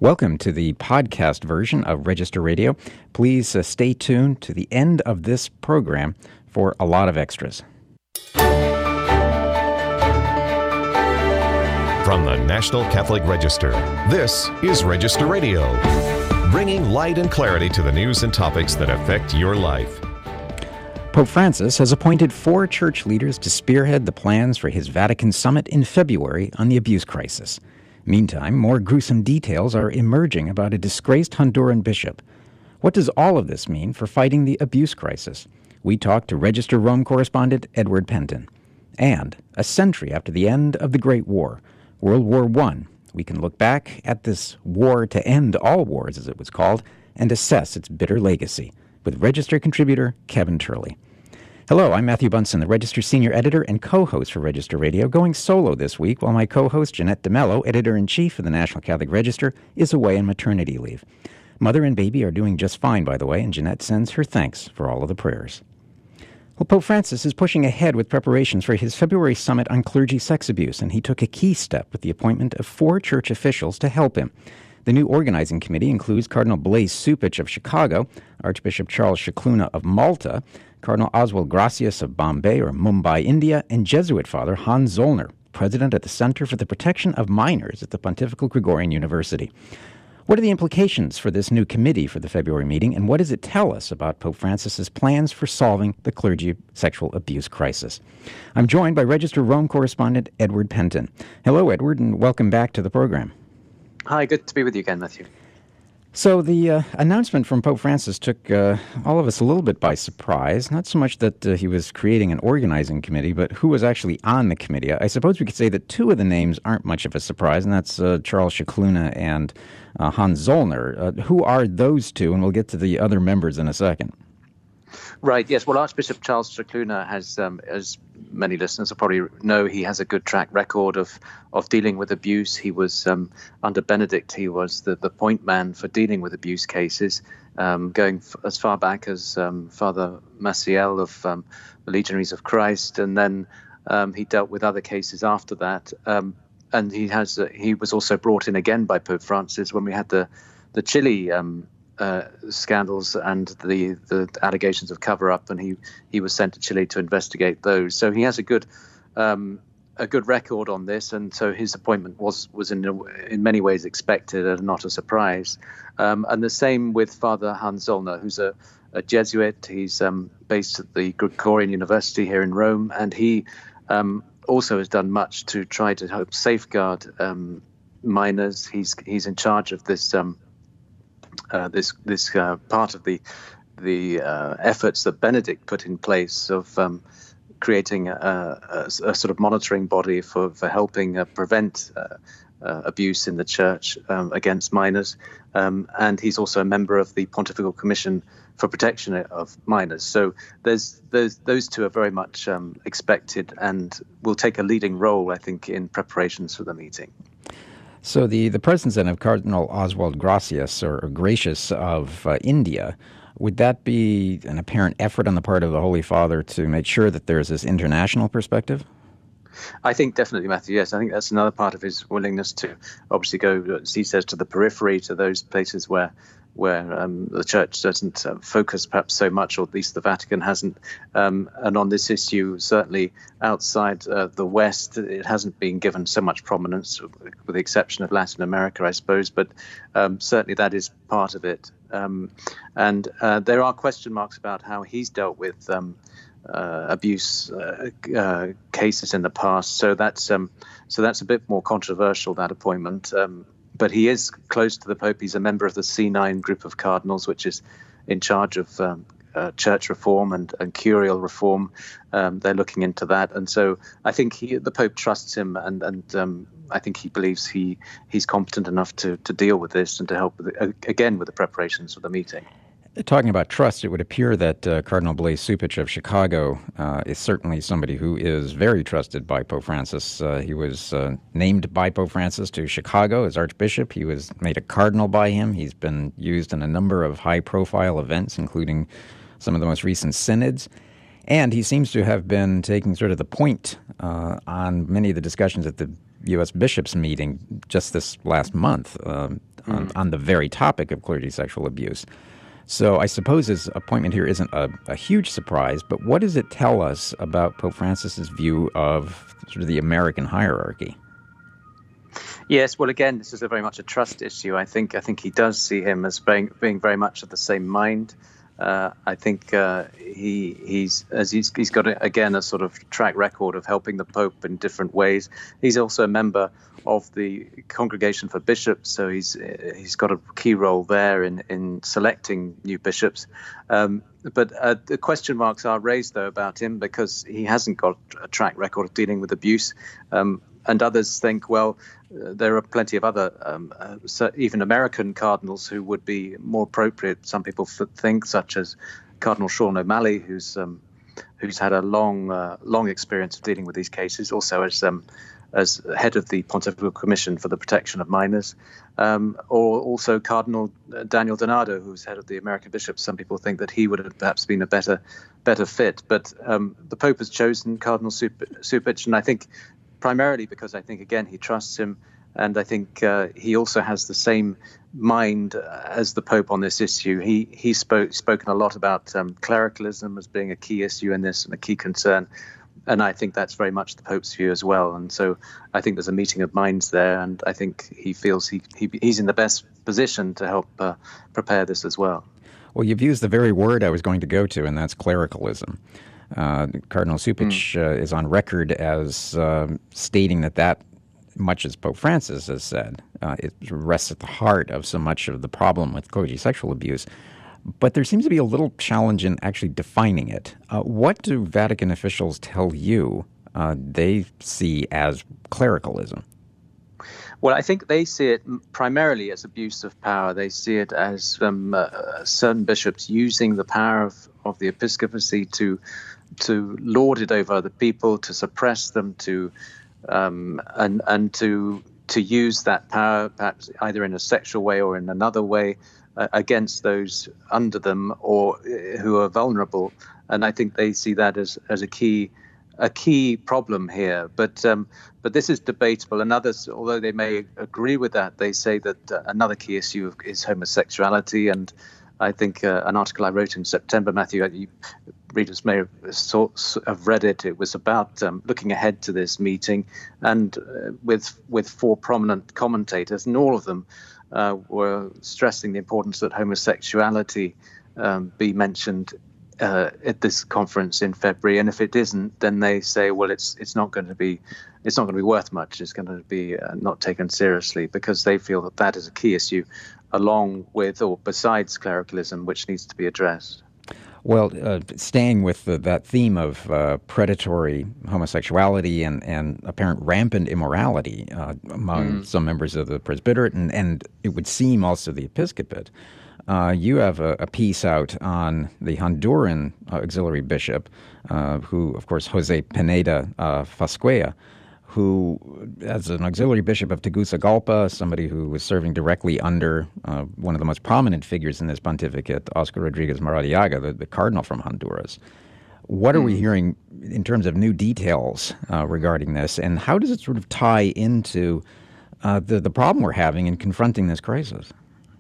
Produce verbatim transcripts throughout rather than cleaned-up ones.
Welcome to the podcast version of Register Radio. Please uh, stay tuned to the end of this program for a lot of extras. From the National Catholic Register, this is Register Radio, bringing light and clarity to the news and topics that affect your life. Pope Francis has appointed four church leaders to spearhead the plans for his Vatican summit in February on the abuse crisis. Meantime, more gruesome details are emerging about a disgraced Honduran bishop. What does all of this mean for fighting the abuse crisis? We talked to Register Rome correspondent Edward Penton. And a century after the end of the Great War, World War One, we can look back at this war to end all wars, as it was called, and assess its bitter legacy with Register contributor Kevin Turley. Hello, I'm Matthew Bunson, the Register senior editor and co-host for Register Radio, going solo this week while my co-host Jeanette DeMello, editor-in-chief of the National Catholic Register, is away on maternity leave. Mother and baby are doing just fine, by the way, and Jeanette sends her thanks for all of the prayers. Well, Pope Francis is pushing ahead with preparations for his February summit on clergy sex abuse, and he took a key step with the appointment of four church officials to help him. The new organizing committee includes Cardinal Blaise Cupich of Chicago, Archbishop Charles Scicluna of Malta, Cardinal Oswald Gracias of Bombay or Mumbai, India, and Jesuit Father Hans Zollner, president at the Center for the Protection of Minors at the Pontifical Gregorian University. What are the implications for this new committee for the February meeting, and what does it tell us about Pope Francis's plans for solving the clergy sexual abuse crisis? I'm joined by Register Rome correspondent Edward Penton. Hello, Edward, and welcome back to the program. Hi, good to be with you again, Matthew. So the uh, announcement from Pope Francis took uh, all of us a little bit by surprise. Not so much that uh, he was creating an organizing committee, but who was actually on the committee. I suppose we could say that two of the names aren't much of a surprise, and that's uh, Charles Scicluna and uh, Hans Zollner. Uh, who are those two? And we'll get to the other members in a second. Right, yes. Well, Archbishop Charles Scicluna has, um, as many listeners will probably know, he has a good track record of, of dealing with abuse. He was, um, under Benedict, he was the, the point man for dealing with abuse cases, um, going f- as far back as um, Father Maciel of um, the Legionaries of Christ, and then um, he dealt with other cases after that. Um, and he has uh, he was also brought in again by Pope Francis when we had the, the Chile um Uh, scandals and the, the allegations of cover-up, and he, he was sent to Chile to investigate those. So he has a good um, a good record on this, and so his appointment was was in in many ways expected and not a surprise. Um, and the same with Father Hans Zollner, who's a, a Jesuit. He's um, based at the Gregorian University here in Rome, and he um, also has done much to try to help safeguard um, minors. He's he's in charge of this. Um, Uh, this this uh, part of the the uh, efforts that Benedict put in place of um, creating a, a, a sort of monitoring body for, for helping uh, prevent uh, uh, abuse in the church um, against minors. Um, and he's also a member of the Pontifical Commission for Protection of Minors. So there's, there's those two are very much um, expected and will take a leading role, I think, in preparations for the meeting. So the, the presence then of Cardinal Oswald Gracias, or Gracious of uh, India, would that be an apparent effort on the part of the Holy Father to make sure that there's this international perspective? I think definitely, Matthew, yes. I think that's another part of his willingness to obviously go, as he says, to the periphery, to those places where where um, the Church doesn't uh, focus perhaps so much, or at least the Vatican hasn't. Um, and on this issue, certainly outside uh, the West, it hasn't been given so much prominence, with the exception of Latin America, I suppose. But um, certainly that is part of it. Um, and uh, there are question marks about how he's dealt with um, uh, abuse uh, uh, cases in the past. So that's um, so that's a bit more controversial, that appointment. Um, But he is close to the Pope. He's a member of the C nine group of cardinals, which is in charge of um, uh, church reform and, and curial reform. Um, they're looking into that. And so I think he, the Pope trusts him, and, and um, I think he believes he he's competent enough to, to deal with this and to help, with the, again, with the preparations for the meeting. Talking about trust, it would appear that uh, Cardinal Blaise Cupich of Chicago uh, is certainly somebody who is very trusted by Pope Francis. Uh, he was uh, named by Pope Francis to Chicago as Archbishop. He was made a cardinal by him. He's been used in a number of high-profile events, including some of the most recent synods. And he seems to have been taking sort of the point uh, on many of the discussions at the U S bishops meeting just this last month. Um, mm. on, on the very topic of clergy sexual abuse. So I suppose his appointment here isn't a, a huge surprise, but what does it tell us about Pope Francis's view of sort of the American hierarchy? Yes, well, again, this is a very much a trust issue. I think I think he does see him as being, being very much of the same mind. Uh, I think uh, he he's as he's he's got a, again a sort of track record of helping the Pope in different ways. He's also a member of the Congregation for Bishops, so he's he's got a key role there in in selecting new bishops. Um, but uh, the question marks are raised though about him because he hasn't got a track record of dealing with abuse. Um, And others think, well, uh, there are plenty of other, um, uh, so even American cardinals who would be more appropriate. Some people f- think, such as Cardinal Sean O'Malley, who's um, who's had a long, uh, long experience of dealing with these cases, also as um, as head of the Pontifical Commission for the Protection of Minors, um, or also Cardinal Daniel Donato, who's head of the American bishops. Some people think that he would have perhaps been a better, better fit. But um, the Pope has chosen Cardinal Cupich, and I think. Primarily because I think, again, he trusts him. And I think uh, he also has the same mind as the Pope on this issue. He he spoke spoken a lot about um, clericalism as being a key issue in this and a key concern. And I think that's very much the Pope's view as well. And so I think there's a meeting of minds there. And I think he feels he, he he's in the best position to help uh, prepare this as well. Well, you've used the very word I was going to go to, and that's clericalism. Uh, Cardinal Cupich mm. uh, is on record as uh, stating that that, much as Pope Francis has said, uh, it rests at the heart of so much of the problem with clergy sexual abuse. But there seems to be a little challenge in actually defining it. Uh, what do Vatican officials tell you uh, they see as clericalism? Well, I think they see it primarily as abuse of power. They see it as um, uh, certain bishops using the power of, of the episcopacy to to lord it over other people, to suppress them, to um, and and to to use that power perhaps either in a sexual way or in another way uh, against those under them or uh, who are vulnerable. And I think they see that as as a key a key problem here. But um, but this is debatable. And others, although they may agree with that, they say that uh, another key issue is homosexuality. And I think uh, an article I wrote in September, Matthew, you, readers may have, sort, have read it. It was about um, looking ahead to this meeting, and uh, with with four prominent commentators, and all of them uh, were stressing the importance that homosexuality um, be mentioned uh, at this conference in February. And if it isn't, then they say, well, it's it's not going to be it's not going to be worth much. It's going to be uh, not taken seriously, because they feel that that is a key issue, along with or besides clericalism, which needs to be addressed. Well, uh, staying with the, that theme of uh, predatory homosexuality and, and apparent rampant immorality uh, among mm. some members of the presbyterate, and, and it would seem also the episcopate, uh, you have a, a piece out on the Honduran uh, auxiliary bishop, uh, who, of course, Jose Pineda uh, Fasquia, who, as an auxiliary bishop of Tegucigalpa, somebody who was serving directly under uh, one of the most prominent figures in this pontificate, Oscar Rodriguez Maradiaga, the, the cardinal from Honduras. What are mm. we hearing in terms of new details uh, regarding this, and how does it sort of tie into uh, the, the problem we're having in confronting this crisis?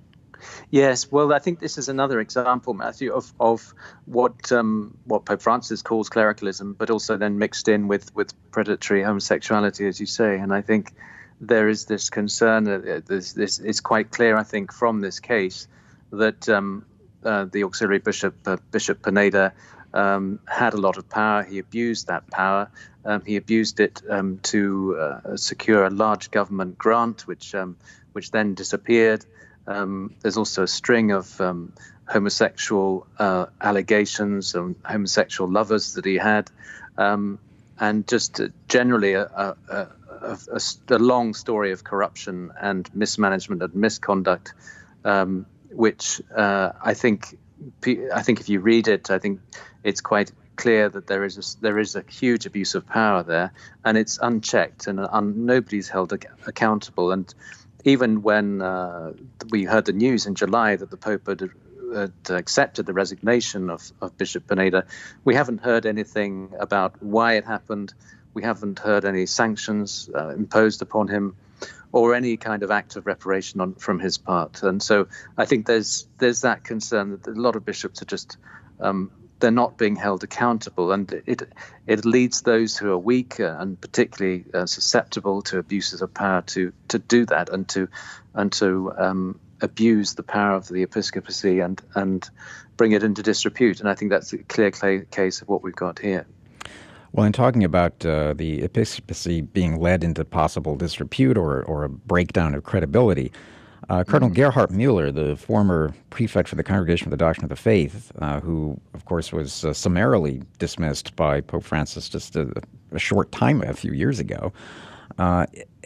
Yes, well, I think this is another example, Matthew, of of what um, what Pope Francis calls clericalism, but also then mixed in with, with predatory homosexuality, as you say. And I think there is this concern. Uh, this, this it's quite clear, I think, from this case that um, uh, the auxiliary bishop, uh, Bishop Pineda, um, had a lot of power. He abused that power. Um, he abused it um, to uh, secure a large government grant, which um, which then disappeared. Um, there's also a string of um, homosexual uh, allegations and homosexual lovers that he had, um, and just uh, generally a, a, a, a, a long story of corruption and mismanagement and misconduct, um, which uh, I think I think if you read it, I think it's quite clear that there is a, there is a huge abuse of power there, and it's unchecked, and un, nobody's held ac- accountable. And even when uh, we heard the news in July that the Pope had, had accepted the resignation of, of Bishop Pineda, we haven't heard anything about why it happened. We haven't heard any sanctions uh, imposed upon him or any kind of act of reparation on, from his part. And so I think there's there's that concern that a lot of bishops are just um, they're not being held accountable, and it it leads those who are weak and particularly uh, susceptible to abuses of power to to do that and to and to um, abuse the power of the episcopacy and and bring it into disrepute. And I think that's a clear case of what we've got here. Well, in talking about uh, the episcopacy being led into possible disrepute or or a breakdown of credibility. Uh, Cardinal mm-hmm. Gerhard Müller, the former prefect for the Congregation for the Doctrine of the Faith, uh, who, of course, was uh, summarily dismissed by Pope Francis just a, a short time, a few years ago, uh,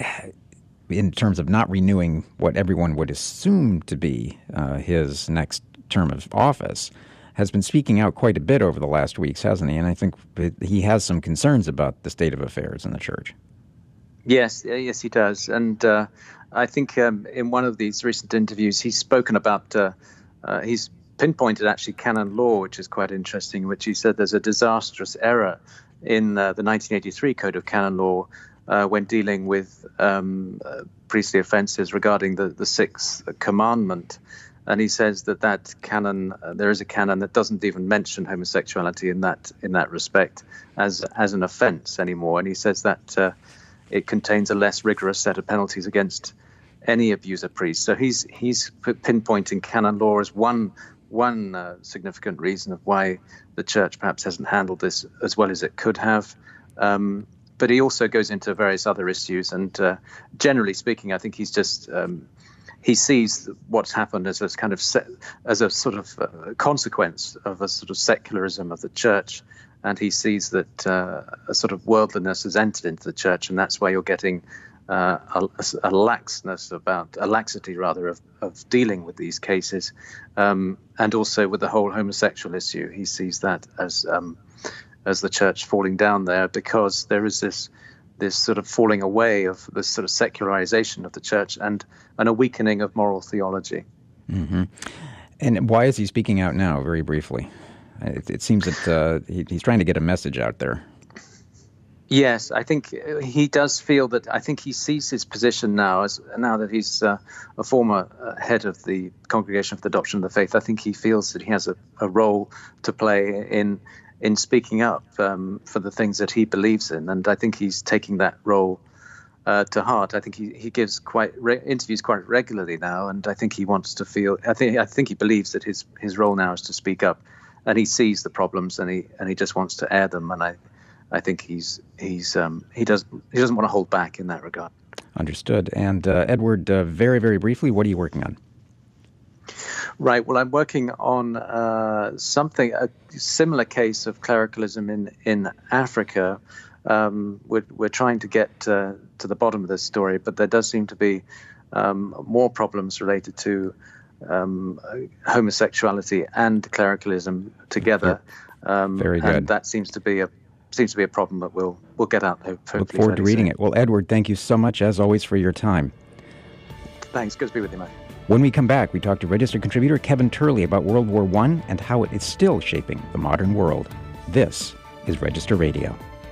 in terms of not renewing what everyone would assume to be uh, his next term of office, has been speaking out quite a bit over the last weeks, hasn't he? And I think he has some concerns about the state of affairs in the Church. Yes, yes, he does. And uh, I think um, in one of these recent interviews, he's spoken about, uh, uh, he's pinpointed actually canon law, which is quite interesting, in which he said there's a disastrous error in uh, the nineteen eighty-three Code of Canon Law uh, when dealing with um, uh, priestly offences regarding the, the Sixth Commandment. And he says that that canon, uh, there is a canon that doesn't even mention homosexuality in that in that respect as as an offence anymore. And he says that uh, it contains a less rigorous set of penalties against any abuser priest. So he's he's pinpointing canon law as one one uh, significant reason of why the Church perhaps hasn't handled this as well as it could have. Um, but he also goes into various other issues, and uh, generally speaking, I think he's just um, he sees what's happened as a kind of se- as a sort of uh, consequence of a sort of secularism of the Church. And he sees that uh, a sort of worldliness has entered into the Church, and that's why you're getting uh, a, a laxness about a laxity rather of, of dealing with these cases, um, and also with the whole homosexual issue. He sees that as um, as the Church falling down there because there is this this sort of falling away of this sort of secularization of the Church and and a weakening of moral theology. Mm-hmm. And why is he speaking out now? Very briefly. It, it seems that uh, he, he's trying to get a message out there. Yes, I think he does feel that. I think he sees his position now as now that he's uh, a former uh, head of the Congregation for the Doctrine of the Faith. I think he feels that he has a, a role to play in in speaking up um, for the things that he believes in, and I think he's taking that role uh, to heart. I think he, he gives quite re- interviews quite regularly now, and I think he wants to feel. I think I think he believes that his his role now is to speak up. And he sees the problems, and he and he just wants to air them. And I, I think he's he's um, he does he doesn't want to hold back in that regard. Understood. And uh, Edward, uh, very very briefly, what are you working on? Right. Well, I'm working on uh, something a similar case of clericalism in in Africa. Um, we're we're trying to get uh, to the bottom of this story, but there does seem to be um, more problems related to Um, homosexuality and clericalism together. Um, Very good. And that seems to be a seems to be a problem that we'll we'll get out. Hopefully Look forward to reading soon. it. Well, Edward, thank you so much as always for your time. Thanks. Good to be with you, Mike. When we come back, we talk to Register contributor Kevin Turley about World War One and how it is still shaping the modern world. This is Register Radio.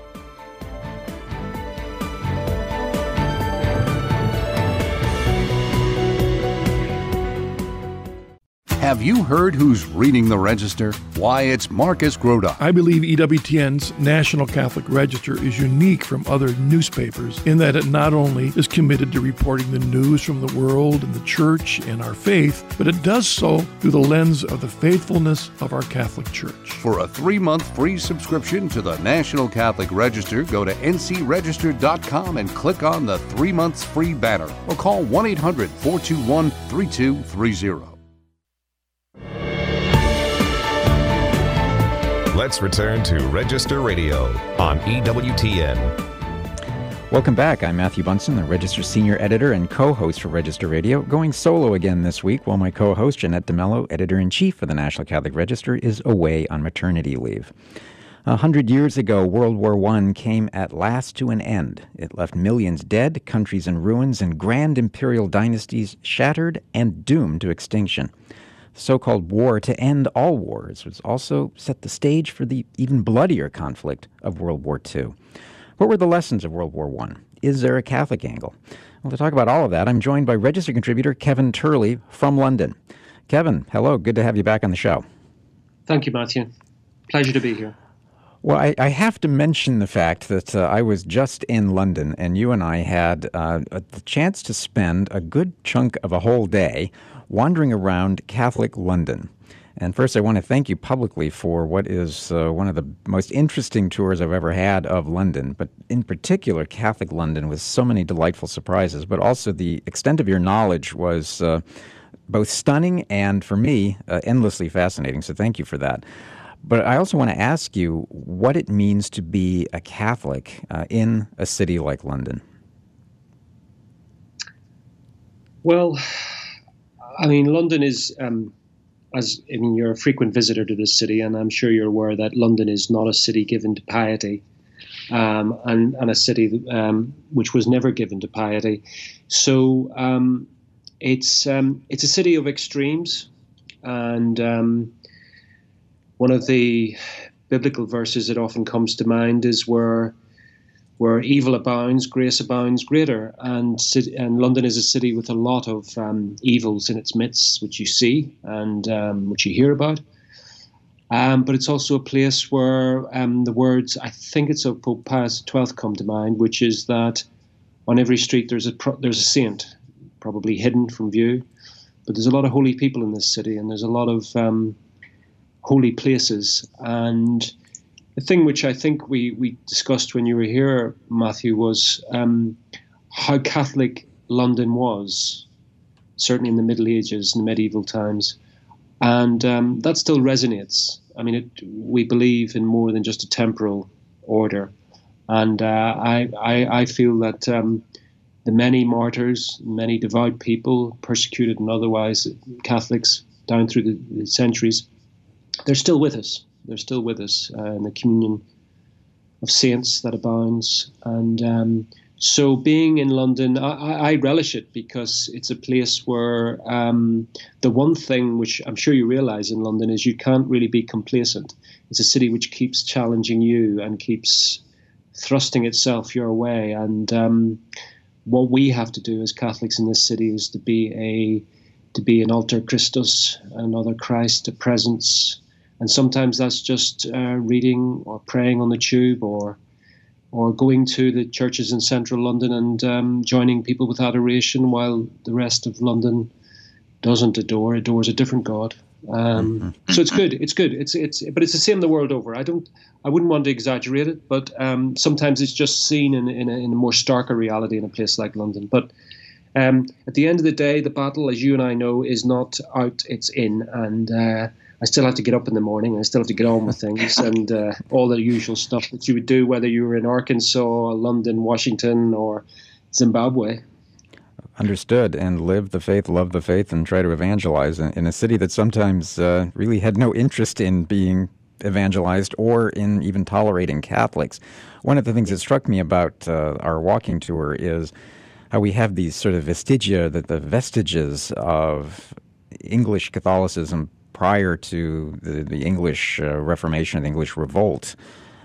Have you heard who's reading the Register? Why, it's Marcus Grota. I believe E W T N's National Catholic Register is unique from other newspapers in that it not only is committed to reporting the news from the world and the Church and our faith, but it does so through the lens of the faithfulness of our Catholic Church. For a three-month free subscription to the National Catholic Register, go to N C register dot com and click on the three months free banner or call one eight hundred, four two one, three two three zero. Let's return to Register Radio on E W T N. Welcome back. I'm Matthew Bunson, the Register Senior Editor and co-host for Register Radio, going solo again this week while my co-host, Jeanette DeMello, Editor-in-Chief for the National Catholic Register, is away on maternity leave. A hundred years ago, World War One came at last to an end. It left millions dead, countries in ruins, and grand imperial dynasties shattered and doomed to extinction. The so-called war to end all wars was also set the stage for the even bloodier conflict of World War Two. What were the lessons of World War One? Is there a Catholic angle? Well, to talk about all of that, I'm joined by Register contributor Kevin Turley from London. Kevin, hello. Good to have you back on the show. Thank you, Matthew. Pleasure to be here. Well, I, I have to mention the fact that uh, I was just in London, and you and I had uh, the chance to spend a good chunk of a whole day wandering around Catholic London. And first, I want to thank you publicly for what is uh, one of the most interesting tours I've ever had of London, but in particular, Catholic London, with so many delightful surprises. But also the extent of your knowledge was uh, both stunning and, for me, uh, endlessly fascinating. So thank you for that. But I also want to ask you what it means to be a Catholic uh, in a city like London. Well, I mean, London is, um, as I mean, you're a frequent visitor to this city, and I'm sure you're aware that London is not a city given to piety, um, and, and a city um, which was never given to piety. So um, it's um, it's a city of extremes, and um, one of the biblical verses that often comes to mind is where where evil abounds, grace abounds greater. And, and London is a city with a lot of um, evils in its midst, which you see and um, which you hear about. Um, but it's also a place where um, the words, I think it's of Pope Pius the twelfth, come to mind, which is that on every street there's a there's a saint, probably hidden from view. But there's a lot of holy people in this city, and there's a lot of um, holy places. And the thing which I think we, we discussed when you were here, Matthew, was um, how Catholic London was, certainly in the Middle Ages and medieval times. And um, that still resonates. I mean, it, we believe in more than just a temporal order. And uh, I, I, I feel that um, the many martyrs, many devout people, persecuted and otherwise, Catholics down through the, the centuries, they're still with us. They're still with us uh, in the communion of saints that abounds. And um, so being in London, I, I relish it because it's a place where um, the one thing which I'm sure you realize in London is you can't really be complacent. It's a city which keeps challenging you and keeps thrusting itself your way. And um, what we have to do as Catholics in this city is to be a to be an alter Christus, another Christ, a presence. And sometimes that's just uh, reading or praying on the tube, or or going to the churches in central London and um, joining people with adoration while the rest of London doesn't adore, adores a different God. Um, mm-hmm. So it's good. It's good. It's it's, but it's the same the world over. I don't. I wouldn't want to exaggerate it, but um, sometimes it's just seen in in a, in a more starker reality in a place like London. But um, at the end of the day, the battle, as you and I know, is not out; it's in, and. Uh, I still have to get up in the morning. I still have to get on with things and uh, all the usual stuff that you would do, whether you were in Arkansas, London, Washington, or Zimbabwe. Understood. And live the faith, love the faith, and try to evangelize in, in a city that sometimes uh, really had no interest in being evangelized or in even tolerating Catholics. One of the things that struck me about uh, our walking tour is how we have these sort of vestigia, that the vestiges of English Catholicism prior to the, the English uh, Reformation, the English Revolt,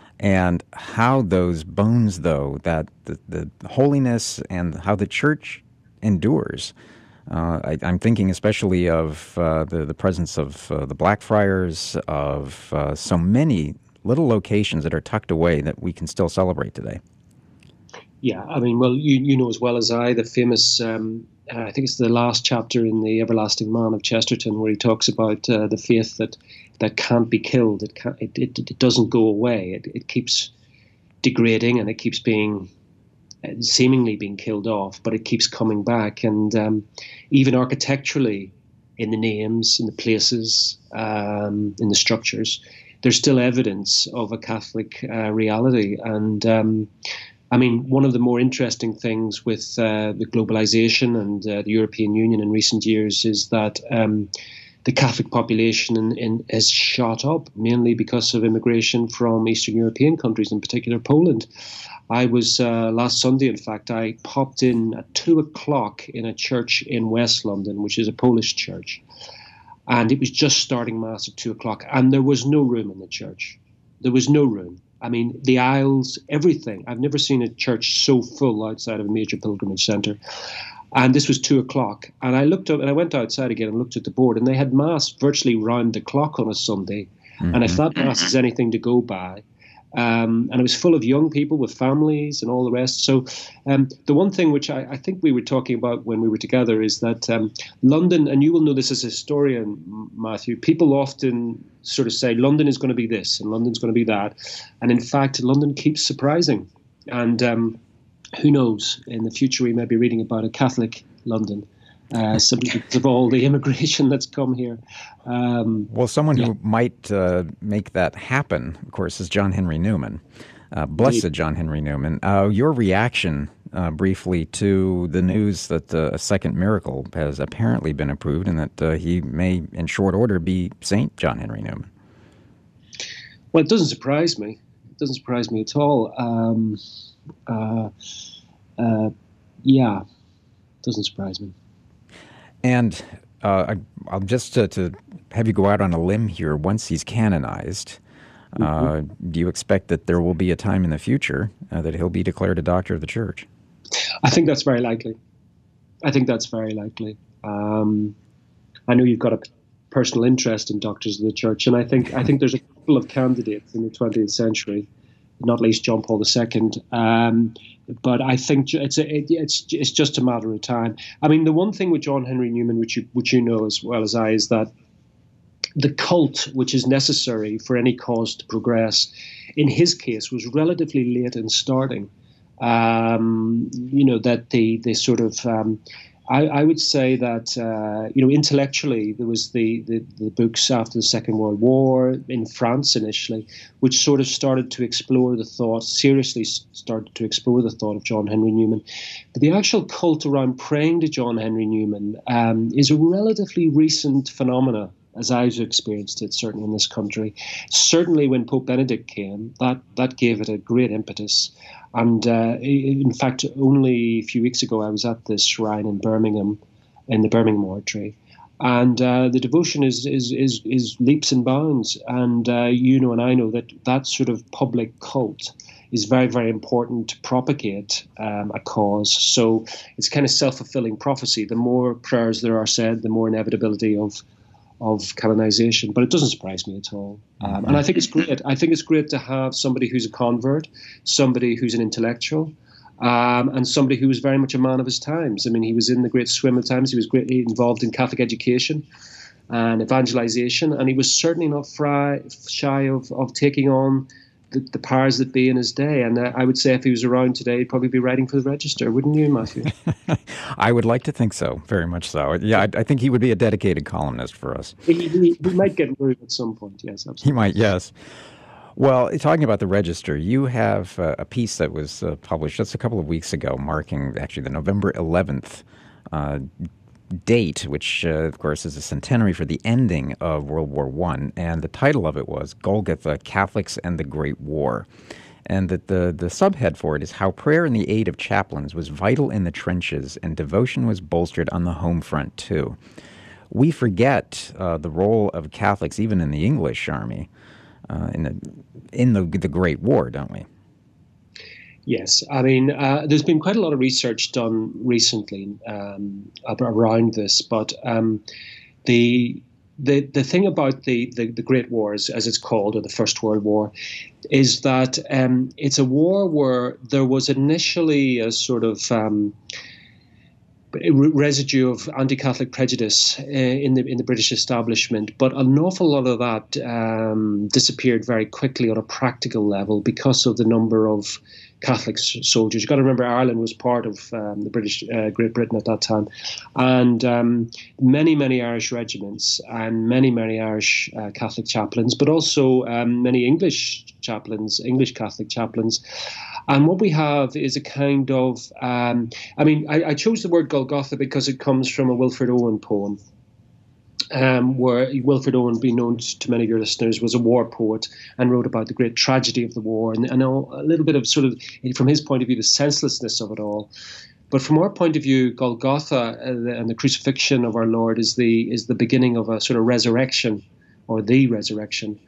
and how those bones, though, that the, the holiness and how the church endures. Uh, I, I'm thinking especially of uh, the, the presence of uh, the Blackfriars, of uh, so many little locations that are tucked away that we can still celebrate today. Yeah, I mean, well, you, you know as well as I, the famous... Um Uh, I think it's the last chapter in The Everlasting Man of Chesterton, where he talks about uh, the faith that, that can't be killed. It can't, it, it, it doesn't go away. It, it keeps degrading and it keeps being uh, seemingly being killed off, but it keeps coming back. And um, even architecturally, in the names, in the places, um, in the structures, there's still evidence of a Catholic uh, reality. And um, I mean, one of the more interesting things with uh, the globalization and uh, the European Union in recent years is that um, the Catholic population in, in, has shot up, mainly because of immigration from Eastern European countries, in particular Poland. I was, uh, last Sunday, in fact, I popped in at two o'clock in a church in West London, which is a Polish church. And it was just starting Mass at two o'clock, and there was no room in the church. There was no room. I mean, the aisles, everything. I've never seen a church so full outside of a major pilgrimage centre. And this was two o'clock. And I looked up and I went outside again and looked at the board, and they had Mass virtually round the clock on a Sunday. Mm-hmm. And if that Mass is anything to go by, um, and it was full of young people with families and all the rest. So um, the one thing which I, I think we were talking about when we were together is that um, London, and you will know this as a historian, Matthew, people often sort of say London is going to be this and London's going to be that. And in fact, London keeps surprising. And um, who knows, in the future we may be reading about a Catholic London. Uh, simply because of all the immigration that's come here. Um, well, someone yeah. who might uh, make that happen, of course, is John Henry Newman. Uh, blessed Indeed. John Henry Newman. Uh, your reaction uh, briefly to the news that uh, a second miracle has apparently been approved and that uh, he may, in short order, be Saint John Henry Newman. Well, it doesn't surprise me. It doesn't surprise me at all. Um, uh, uh, yeah, it doesn't surprise me. And uh, I, I'll just uh, to have you go out on a limb here. Once he's canonized, mm-hmm. uh, do you expect that there will be a time in the future uh, that he'll be declared a doctor of the Church? I think that's very likely. I think that's very likely. Um, I know you've got a personal interest in doctors of the Church, and I think I think there's a couple of candidates in the twentieth century, not least John Paul the Second. Um, but I think it's a, it, it's it's just a matter of time. I mean, the one thing with John Henry Newman, which you which you know as well as I, is that the cult which is necessary for any cause to progress, in his case, was relatively late in starting. Um, you know, that the the sort of um, I, I would say that, uh, you know, intellectually, there was the, the, the books after the Second World War in France initially, which sort of started to explore the thought, seriously started to explore the thought of John Henry Newman. But the actual cult around praying to John Henry Newman um, is a relatively recent phenomena, as I've experienced it, certainly in this country. Certainly when Pope Benedict came, that, that gave it a great impetus. And uh, in fact, only a few weeks ago, I was at this shrine in Birmingham, in the Birmingham Oratory, and uh, the devotion is, is is is leaps and bounds. And uh, you know, and I know that that sort of public cult is very, very important to propagate um, a cause. So it's kind of self-fulfilling prophecy. The more prayers there are said, the more inevitability of of canonization, but it doesn't surprise me at all. Um, and I think it's great. I think it's great to have somebody who's a convert, somebody who's an intellectual, um, and somebody who was very much a man of his times. I mean, he was in the Great Swim of times. He was greatly involved in Catholic education and evangelization, and he was certainly not fry, shy of, of taking on the, the powers that be in his day. And uh, I would say if he was around today, he'd probably be writing for the Register, wouldn't you, Matthew? I would like to think so, very much so. Yeah, I, I think he would be a dedicated columnist for us. He, he, he might get moved at some point, yes, absolutely. He might, yes. Well, talking about the Register, you have uh, a piece that was uh, published just a couple of weeks ago, marking actually the November eleventh uh, date, which, uh, of course, is a centenary for the ending of World War One, and the title of it was Golgotha, Catholics and the Great War. And that the, the subhead for it is How Prayer in the Aid of Chaplains Was Vital in the Trenches and Devotion Was Bolstered on the Home Front, too. We forget uh, the role of Catholics, even in the English Army, uh, in, the, in the, the Great War, don't we? Yes, I mean, uh, there's been quite a lot of research done recently um, around this, but um, the the the thing about the, the, the Great Wars, as it's called, or the First World War, is that um, it's a war where there was initially a sort of um, residue of anti-Catholic prejudice uh, in the in the British establishment, but an awful lot of that um, disappeared very quickly on a practical level because of the number of Catholic soldiers. You've got to remember Ireland was part of um, the British uh, Great Britain at that time, and um, many many Irish regiments and many many Irish uh, Catholic chaplains, but also um, many English chaplains, English Catholic chaplains. And what we have is a kind of, um, I mean, I, I chose the word Golgotha because it comes from a Wilfred Owen poem. Um, where Wilfred Owen, being known to many of your listeners, was a war poet and wrote about the great tragedy of the war and, and a little bit of sort of, from his point of view, the senselessness of it all. But from our point of view, Golgotha and the crucifixion of our Lord is the is the beginning of a sort of resurrection, or the resurrection.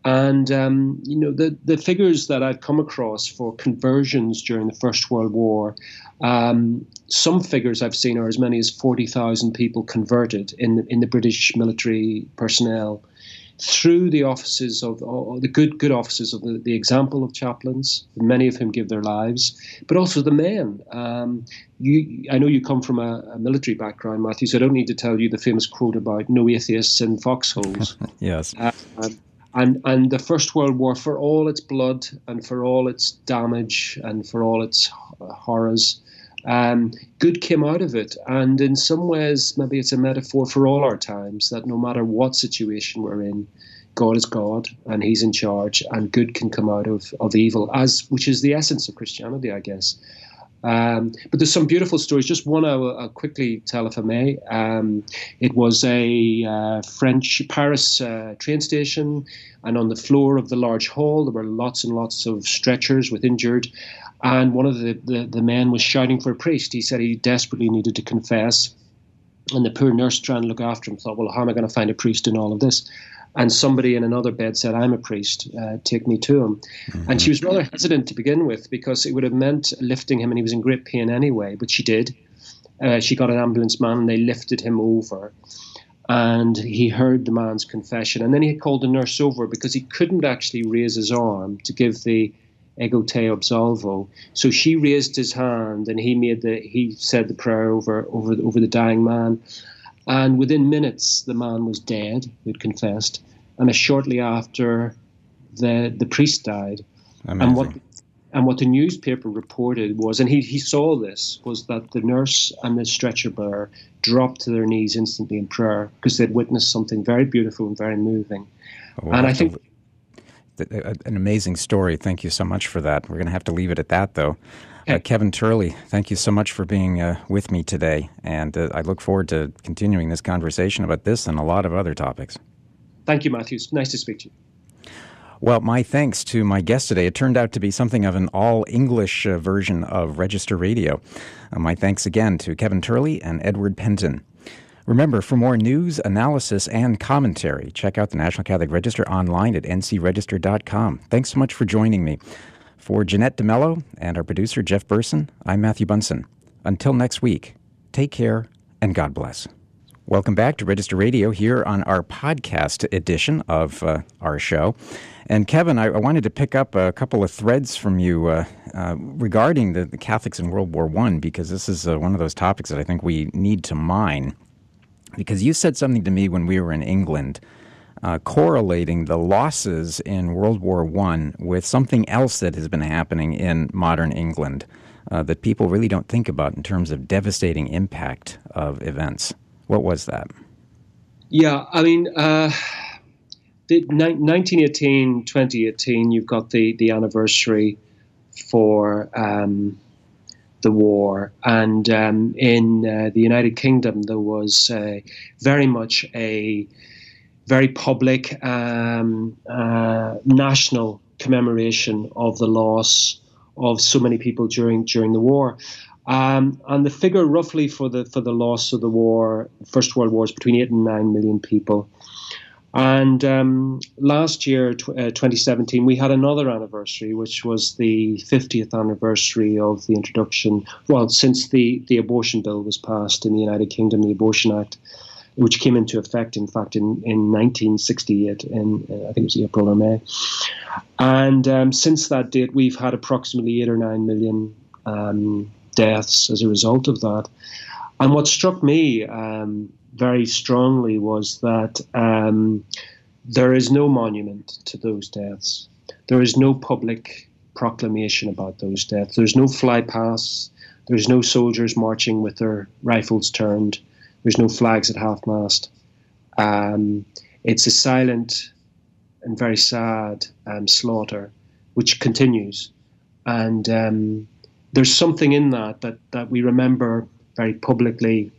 And, um, you know, the, the figures that I've come across for conversions during the First World War, um, some figures I've seen are as many as forty thousand people converted in the, in the British military personnel through the offices of uh, the good good offices of the, the example of chaplains, many of whom give their lives, but also the men. Um, you, I know you come from a, a military background, Matthew, so I don't need to tell you the famous quote about no atheists in foxholes. Yes. Uh, and and the First World War, for all its blood and for all its damage and for all its horrors, Um, good came out of it. And in some ways, maybe it's a metaphor for all our times, that no matter what situation we're in, God is God and he's in charge, and good can come out of, of evil, as which is the essence of Christianity, I guess. Um, but there's some beautiful stories. Just one I'll, I'll quickly tell, if I may. Um, it was a uh, French Paris uh, train station, and on the floor of the large hall there were lots and lots of stretchers with injured. And one of the, the, the men was shouting for a priest. He said he desperately needed to confess. And the poor nurse trying to look after him thought, well, how am I going to find a priest in all of this? And somebody in another bed said, I'm a priest, uh, take me to him. Mm-hmm. And she was rather hesitant to begin with, because it would have meant lifting him, and he was in great pain anyway, but she did. Uh, she got an ambulance man, and they lifted him over. And he heard the man's confession. And then he called the nurse over, because he couldn't actually raise his arm to give the ego te absolvo. So she raised his hand, and he made the he said the prayer over over over the dying man. And within minutes, the man was dead, who had confessed. And shortly after, the the priest died. Amazing. And what and what the newspaper reported was, and he he saw this, was that the nurse and the stretcher bearer dropped to their knees instantly in prayer, because they'd witnessed something very beautiful and very moving. Oh, and I think. An amazing story. Thank you so much for that. We're going to have to leave it at that, though. Okay. Uh, Kevin Turley, thank you so much for being uh, with me today. And uh, I look forward to continuing this conversation about this and a lot of other topics. Thank you, Matthew. It's nice to speak to you. Well, my thanks to my guest today. It turned out to be something of an all-English uh, version of Register Radio. Uh, my thanks again to Kevin Turley and Edward Penton. Remember, for more news, analysis, and commentary, check out the National Catholic Register online at n c register dot com. Thanks so much for joining me. For Jeanette DeMello and our producer, Jeff Burson, I'm Matthew Bunson. Until next week, take care and God bless. Welcome back to Register Radio here on our podcast edition of uh, our show. And Kevin, I, I wanted to pick up a couple of threads from you uh, uh, regarding the, the Catholics in World War One, because this is uh, one of those topics that I think we need to mine. Because you said something to me when we were in England, uh, correlating the losses in World War One with something else that has been happening in modern England uh, that people really don't think about in terms of devastating impact of events. What was that? Yeah, I mean, uh, the nineteen eighteen, twenty eighteen, you've got the, the anniversary for um, the war. And um, in uh, the United Kingdom, there was uh, very much a very public um, uh, national commemoration of the loss of so many people during during the war. Um, and the figure roughly for the for the loss of the war, First World War, is between eight and nine million people. And um, last year, tw- uh, twenty seventeen, we had another anniversary, which was the fiftieth anniversary of the introduction, well, since the, the abortion bill was passed in the United Kingdom, the Abortion Act, which came into effect, in fact, in, in nineteen sixty-eight, in uh, I think it was April or May. And um, since that date, we've had approximately eight or nine million um, deaths as a result of that. And what struck me um, very strongly was that um, there is no monument to those deaths. There is no public proclamation about those deaths. There's no flypasts. There's no soldiers marching with their rifles turned. There's no flags at half-mast. Um, it's a silent and very sad um, slaughter, which continues. And um, there's something in that, that that we remember very publicly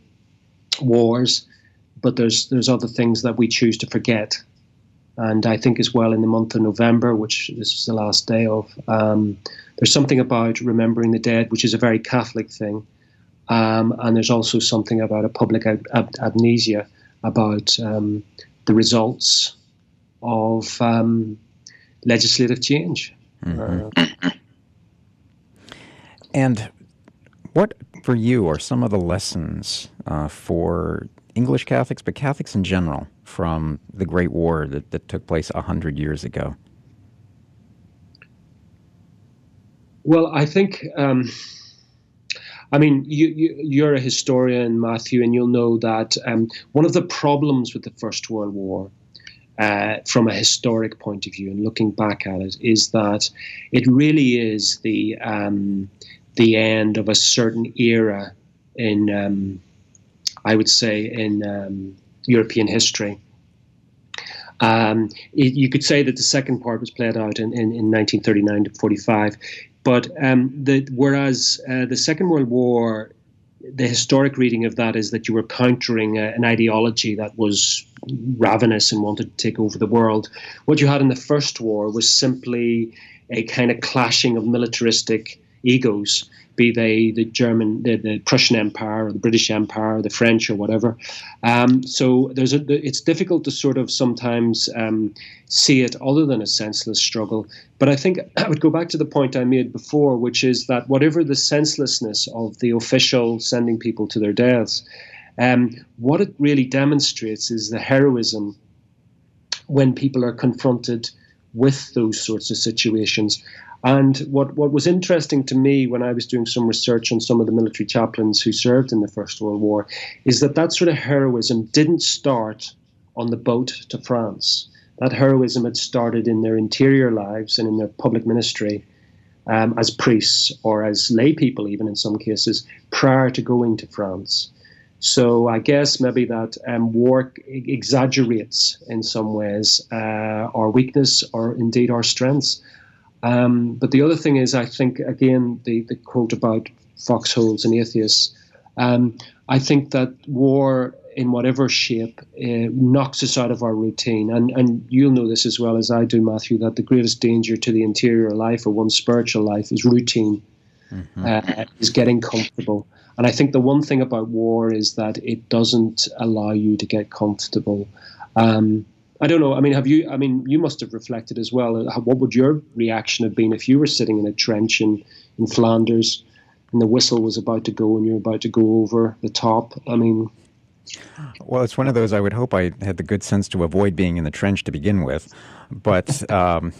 wars, but there's there's other things that we choose to forget. And I think as well in the month of November, which this is the last day of, um, there's something about remembering the dead, which is a very Catholic thing. Um, and there's also something about a public ab- ab- amnesia about um, the results of um, legislative change. Mm-hmm. Uh, and what, for you, are some of the lessons uh, for English Catholics, but Catholics in general, from the Great War that, that took place a hundred years ago? Well, I think, um, I mean, you, you, you're a historian, Matthew, and you'll know that um, one of the problems with the First World War, uh, from a historic point of view and looking back at it, is that it really is the um, the end of a certain era in, um, I would say, in um, European history. Um, it, you could say that the second part was played out in, in, in nineteen thirty-nine to forty-five. But um, the, whereas uh, the Second World War, the historic reading of that is that you were countering a, an ideology that was ravenous and wanted to take over the world. What you had in the First War was simply a kind of clashing of militaristic egos, be they the German, the, the Prussian Empire, or the British Empire, or the French, or whatever. Um, so there's a, it's difficult to sort of sometimes um, see it other than a senseless struggle. But I think I would go back to the point I made before, which is that whatever the senselessness of the official sending people to their deaths, um, what it really demonstrates is the heroism when people are confronted with those sorts of situations. And what, what was interesting to me when I was doing some research on some of the military chaplains who served in the First World War is that that sort of heroism didn't start on the boat to France. That heroism had started in their interior lives and in their public ministry um, as priests or as lay people, even in some cases, prior to going to France. So I guess maybe that um, war exaggerates in some ways uh, our weakness or indeed our strengths. Um, but the other thing is, I think, again, the, the quote about foxholes and atheists, um, I think that war in whatever shape uh, knocks us out of our routine. And, and you'll know this as well as I do, Matthew, that the greatest danger to the interior life or one's spiritual life is routine, mm-hmm. uh, is getting comfortable. And I think the one thing about war is that it doesn't allow you to get comfortable. Um, I don't know. I mean, have you? I mean, you must have reflected as well. What would your reaction have been if you were sitting in a trench in, in Flanders, and the whistle was about to go, and you're about to go over the top? I mean, well, it's one of those. I would hope I had the good sense to avoid being in the trench to begin with, but um,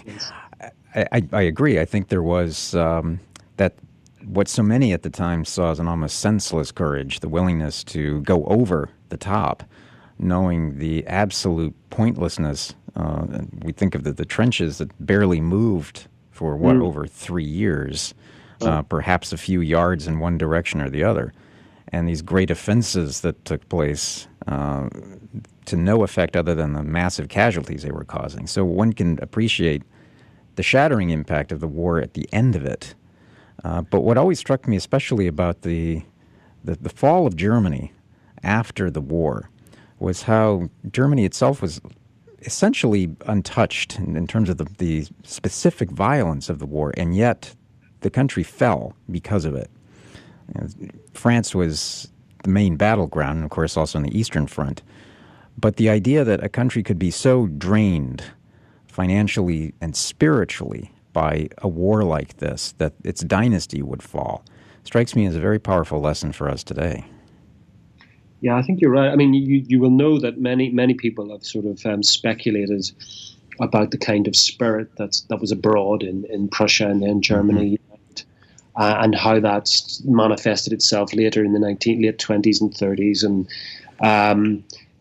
I, I, I agree. I think there was um, that what so many at the time saw as an almost senseless courage, the willingness to go over the top, knowing the absolute pointlessness. Uh, we think of the, the trenches that barely moved for, what, mm. over three years, uh, perhaps a few yards in one direction or the other. And these great offenses that took place uh, to no effect other than the massive casualties they were causing. So one can appreciate the shattering impact of the war at the end of it. Uh, but what always struck me especially about the, the, the fall of Germany after the war was how Germany itself was essentially untouched in, in terms of the, the specific violence of the war, and yet the country fell because of it. You know, France was the main battleground, and of course also on the Eastern Front. But the idea that a country could be so drained financially and spiritually by a war like this, that its dynasty would fall, strikes me as a very powerful lesson for us today. Yeah, I think you're right. I mean, you, you will know that many many people have sort of um, speculated about the kind of spirit that's, that was abroad in, in Prussia and then Germany, mm-hmm. uh, and how that's manifested itself later in the nineteen, late twenties and thirties. And um,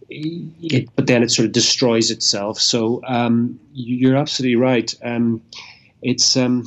it, but then it sort of destroys itself. So um, you're absolutely right. Um, it's, um,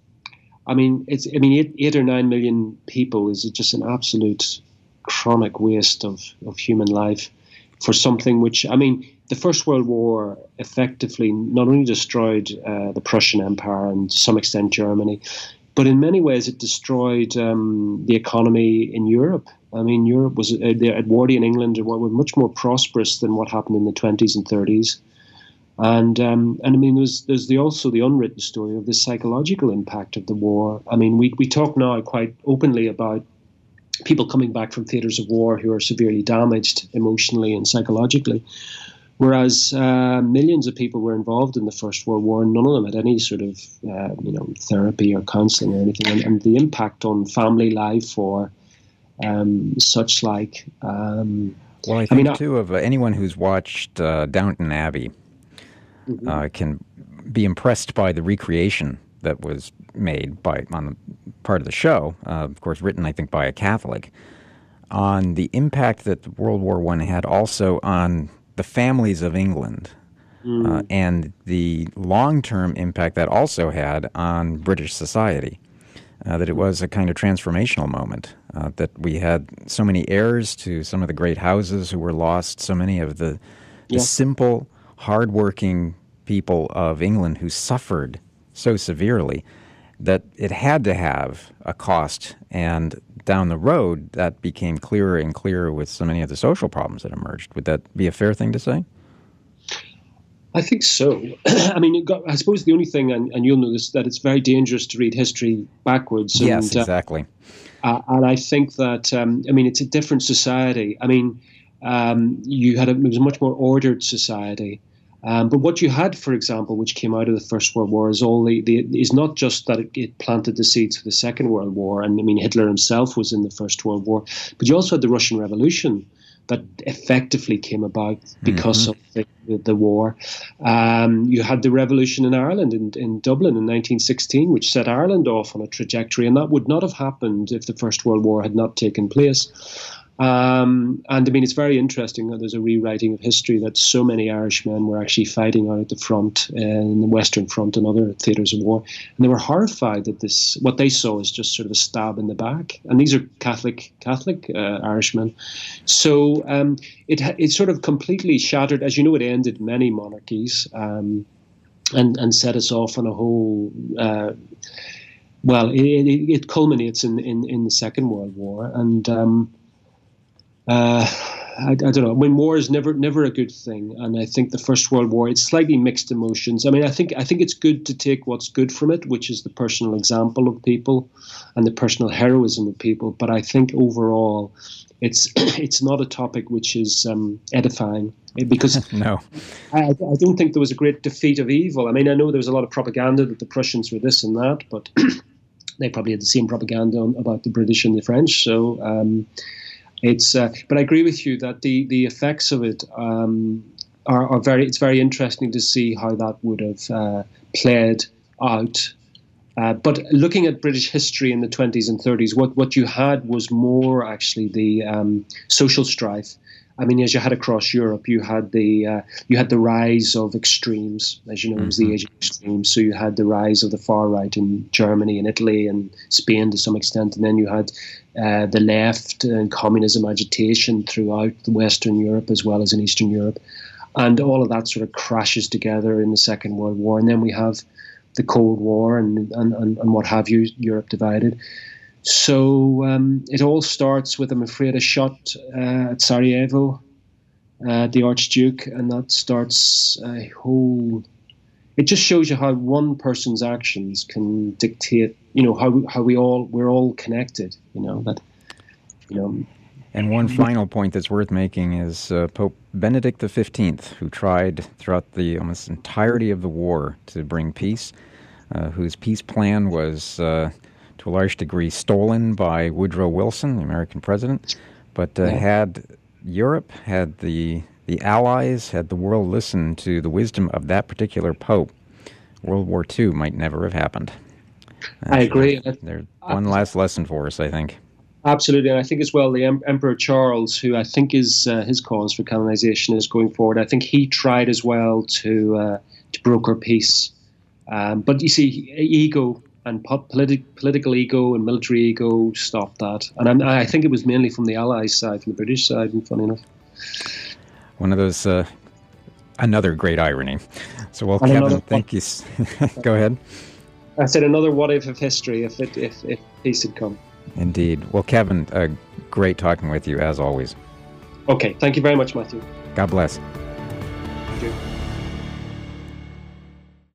I mean, it's, I mean, eight, eight or nine million people is just an absolute chronic waste of, of human life for something which, I mean, the First World War effectively not only destroyed uh, the Prussian Empire and to some extent Germany, but in many ways it destroyed um, the economy in Europe. I mean, Europe was, uh, the Edwardian England were much more prosperous than what happened in the twenties and thirties. And um, and I mean, there's there's the also the unwritten story of the psychological impact of the war. I mean, we we talk now quite openly about people coming back from theatres of war who are severely damaged emotionally and psychologically. Whereas uh, millions of people were involved in the First World War, and none of them had any sort of uh, you know therapy or counselling or anything, and, and the impact on family life or um, such like. Um, well, I think I mean, too of uh, anyone who's watched uh, Downton Abbey mm-hmm. uh, can be impressed by the recreation that was made by on the part of the show, uh, of course, written I think by a Catholic, on the impact that World War One had also on the families of England, mm. uh, and the long-term impact that also had on British society. Uh, that it was a kind of transformational moment, uh, that we had so many heirs to some of the great houses who were lost, so many of the, the yeah. simple, hardworking people of England who suffered so severely that it had to have a cost. And down the road, that became clearer and clearer with so many of the social problems that emerged. Would that be a fair thing to say? I think so. I mean, got, I suppose the only thing, and, and you'll know this, that it's very dangerous to read history backwards. And, yes, exactly. Uh, and I think that, um, I mean, it's a different society. I mean, um, you had a, it was a much more ordered society. Um, but what you had, for example, which came out of the First World War, is all the, the is not just that it, it planted the seeds for the Second World War. And I mean, Hitler himself was in the First World War, but you also had the Russian Revolution that effectively came about because mm-hmm. of the, the war. Um, you had the revolution in Ireland, in, in Dublin in nineteen sixteen, which set Ireland off on a trajectory, and that would not have happened if the First World War had not taken place. Um, and I mean, it's very interesting that there's a rewriting of history that so many Irishmen were actually fighting out at the front, uh, in the Western Front and other theatres of war. And they were horrified that this, what they saw is just sort of a stab in the back. And these are Catholic, Catholic uh, Irishmen. So um, it it sort of completely shattered, as you know, it ended many monarchies um, and, and set us off on a whole, uh, well, it, it, it culminates in, in, in the Second World War. And um, Uh, I, I don't know. I mean, war is never, never a good thing, and I think the First World War, it's slightly mixed emotions. I mean, I think, I think it's good to take what's good from it, which is the personal example of people, and the personal heroism of people. But I think overall, it's, it's not a topic which is um, edifying, because no, I, I don't think there was a great defeat of evil. I mean, I know there was a lot of propaganda that the Prussians were this and that, but they probably had the same propaganda on, about the British and the French. So. Um, It's, uh, but I agree with you that the, the effects of it um, are, are very. It's very interesting to see how that would have uh, played out. Uh, but looking at British history in the twenties and thirties, what, what you had was more actually the um, social strife. I mean, as you had across Europe, you had the uh, you had the rise of extremes. As you know, it was the age of extremes. So you had the rise of the far right in Germany and Italy and Spain to some extent, and then you had uh, the left and communism agitation throughout the Western Europe as well as in Eastern Europe, and all of that sort of crashes together in the Second World War, and then we have the Cold War and and, and, and what have you, Europe divided. So um, it all starts with, I'm afraid, a shot uh, at Sarajevo, uh, the Archduke, and that starts a whole. It just shows you how one person's actions can dictate, you know, how how we all we're all connected, you know that, you know. And one final point that's worth making is uh, Pope Benedict the fifteenth, who tried throughout the almost entirety of the war to bring peace, uh, whose peace plan was. Uh, to a large degree stolen by Woodrow Wilson, the American president, but uh, yeah. had Europe, had the the Allies, had the world listen to the wisdom of that particular pope, World War Two might never have happened. Actually, I agree. There's one last lesson for us, I think. Absolutely, and I think as well the em- Emperor Charles, who I think is uh, his cause for canonization is going forward. I think he tried as well to uh, to broker peace, um, but you see, ego. And politi- political ego and military ego stopped that. And I'm, I think it was mainly from the Allies side, from the British side, and funny enough. One of those, uh, another great irony. So, well, and Kevin, thank you. Go ahead. I said another what if of history if, it, if, if peace had come. Indeed. Well, Kevin, uh, great talking with you, as always. Okay. Thank you very much, Matthew. God bless. Thank you.